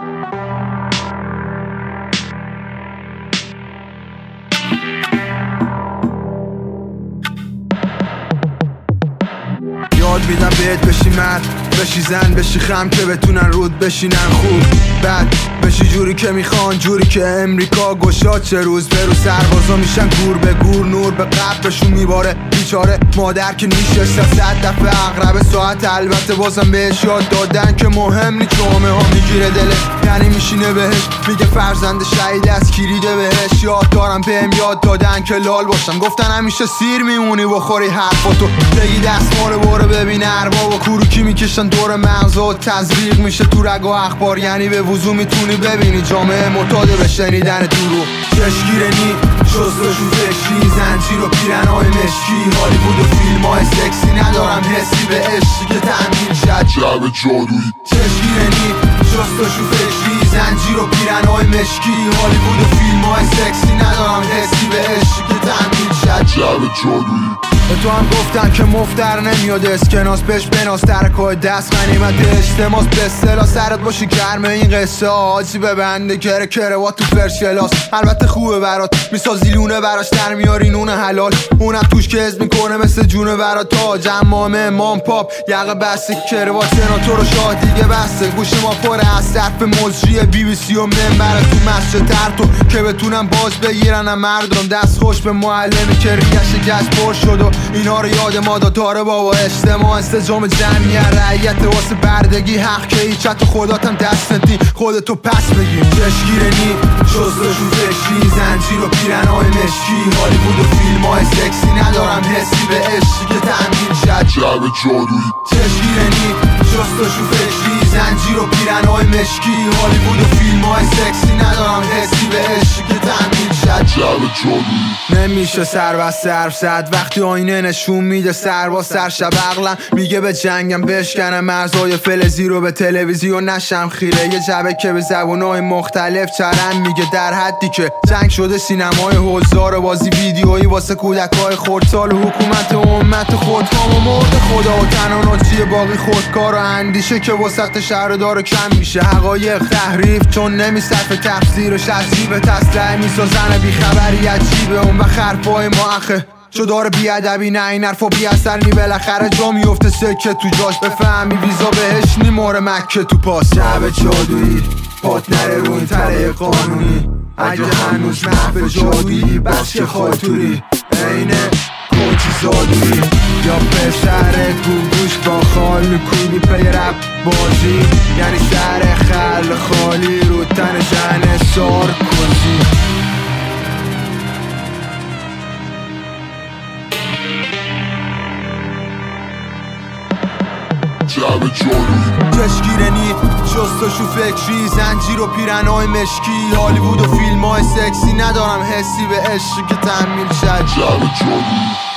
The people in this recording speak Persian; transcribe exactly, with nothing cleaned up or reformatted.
یاد میدم بهت بشی مرد، بشی زن، بشی خم که بتونن رود بشینن خوب. بعد بشی جوری که میخوان، جوری که امریکا گشاد چه روز به روز سربازا میشن گور به گور، نور به قبرشون میباره بیچاره مادر که نیشه صد دفعه اقرب ساعت. البته بازم بهش یاد دادن که مهم نی جامعه ها میگیره دلش، یعنی میشینه بهش میگه فرزند شهید از کلیده بهش. یاد دارم بهم یاد دادن که لال باشم، گفتن همیشه سیر میمونی بخوری حرفاتو بگی دستمال باره ببین ارباب و کوروکی میکشن دور مغزا و تزریق میشه تو رگ و اخبار، یعنی به وضوح میتونی ببینی جامعه معتاد به شنیدن دروغ. چشگیره نی شستشو فکری، زنجیر و پیرنهای مشکی، هالیوود و فیلم های سکسی، ندارم حسی به عشقی که تأمین شد شب جادویی. چشگیره نی شستشو فکری، زنجیر و پیرنهای مشکی، هالیوود و فیلم های سکسی، ندارم حسی به عشقی که تأمین شد شب جادویی. به تو هم گفتن که مفتر نمیاد اسکناس، بهش بناس ترکای دست غنیمت اجتماس، به اصطلاح سرت باشی گرمه این قصه آجی ببنده کره کروات تو فرشلاس. البته خوبه برات میسازی لونه براش در میاری نون حلال، اونم توش که از میکنه مثل جونه برات تاج امامه امام پاپ یقه بسته کروات سناتور و شاه دیگه بسته. گوش ما پره از صرف مجری بی بی سی و منبر تو مسجد ترتو که بتونم باز بگیرن مردم دست خوش به معلمی که ریگش گشت پر شد و اینا رو یاد ما داره بابا. اجتماع استجام جمعیت رعیت واسه بردگی حق که هیچ حتی خداتم دست ندی خودتو پس بگیر. چشگیره نی شستشو فکری، زنجیر و پیرنهای مشکی، هالیوود و فیلم های سکسی، ندارم حسی به عشقی که تأمین شد شب جادویی. چشگیره نی شستشو فکری، زنجیر و پیرنهای مشکی، هالیوود و فیلم های سکسی، ندارم حسی به عشقی که تأمین شد شب جادویی. نمیشه سر و صرف زد وقتی آینه نشون میده سر با سر شب عقلم میگه به جنگم بشکنم مرزای فلزی رو به تلویزیون نشم خیره. یه جبه که به زبونهای مختلف چرم میگه در حدی که جنگ شده سینمای حضار بازی ویدیویی واسه کودکای خردسال و حکومت امت خودکام و مرد خدا و تناناچی باقی خودکار و اندیشه که وسط شهر داره کم میشه. حقایق تحریف چون نمیصرف تفسیرش از جیب تسلح میسازن بیخبری عجیبه. اون و خرفای ما اخه چو داره بیادبی نه این حرفا بی اثر نی بالاخره جا میفته سکه تو جاش بفهمی ویزا بهش نیماره مکه تو پاس. شب جادویی پات نره رو این تله قانونی، اگه هنوز محو جادویی بس که خاطوری اینه کوچی زادویی یا پسر گوگوش با خال میکنی پی رب بازی، یعنی سر خل خالی رو تن زن سارکوزی. چشگیره نی شستشو فکری، زنجیر و پیرنهای مشکی، هالیوود و فیلم های سکسی، ندارم حسی به عشقی که تأمین شد شب جادویی.